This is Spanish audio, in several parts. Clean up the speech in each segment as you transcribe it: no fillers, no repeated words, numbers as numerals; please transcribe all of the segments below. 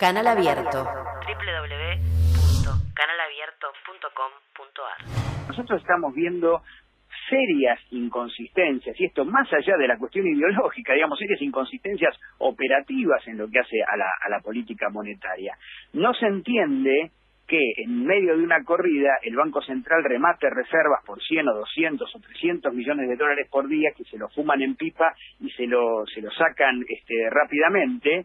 Canal Abierto. www.canalabierto.com.ar. Nosotros estamos viendo serias inconsistencias, y esto más allá de la cuestión ideológica, digamos, serias inconsistencias operativas en lo que hace a la política monetaria. No se entiende que en medio de una corrida el Banco Central remate reservas por 100 o 200 o 300 millones de dólares por día, que se lo fuman en pipa y se lo sacan rápidamente,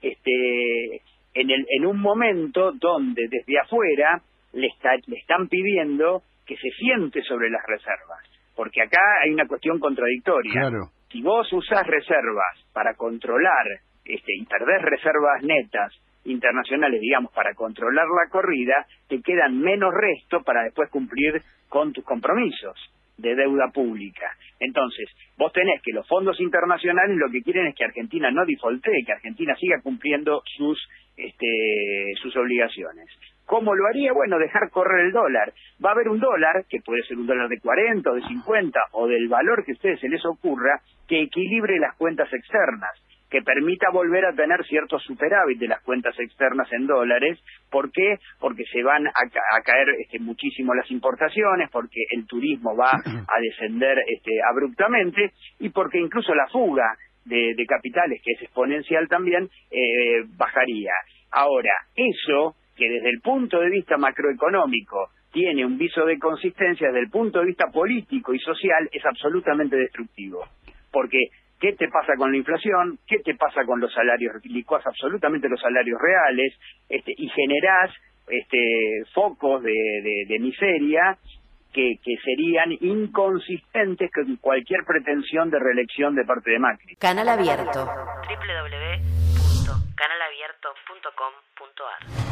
en un momento donde desde afuera le están pidiendo que se siente sobre las reservas, porque acá hay una cuestión contradictoria. Claro. Si vos usás reservas para controlar y perdés reservas netas internacionales, digamos, para controlar la corrida, te quedan menos resto para después cumplir con tus compromisos de deuda pública. Entonces, vos tenés que los fondos internacionales lo que quieren es que Argentina no defaultee, que Argentina siga cumpliendo sus obligaciones. ¿Cómo lo haría? Bueno, dejar correr el dólar. Va a haber un dólar, que puede ser un dólar de 40 o de 50 o del valor que a ustedes se les ocurra, que equilibre las cuentas externas, que permita volver a tener cierto superávit de las cuentas externas en dólares. ¿Por qué? Porque se van a caer muchísimo las importaciones, porque el turismo va a descender abruptamente, y porque incluso la fuga de capitales, que es exponencial también, bajaría. Ahora, eso, que desde el punto de vista macroeconómico tiene un viso de consistencia, desde el punto de vista político y social es absolutamente destructivo. Porque ¿qué te pasa con la inflación? ¿Qué te pasa con los salarios? Licuás absolutamente los salarios reales, y generás focos de miseria que serían inconsistentes con cualquier pretensión de reelección de parte de Macri. Canal Abierto. www.canalabierto.com.ar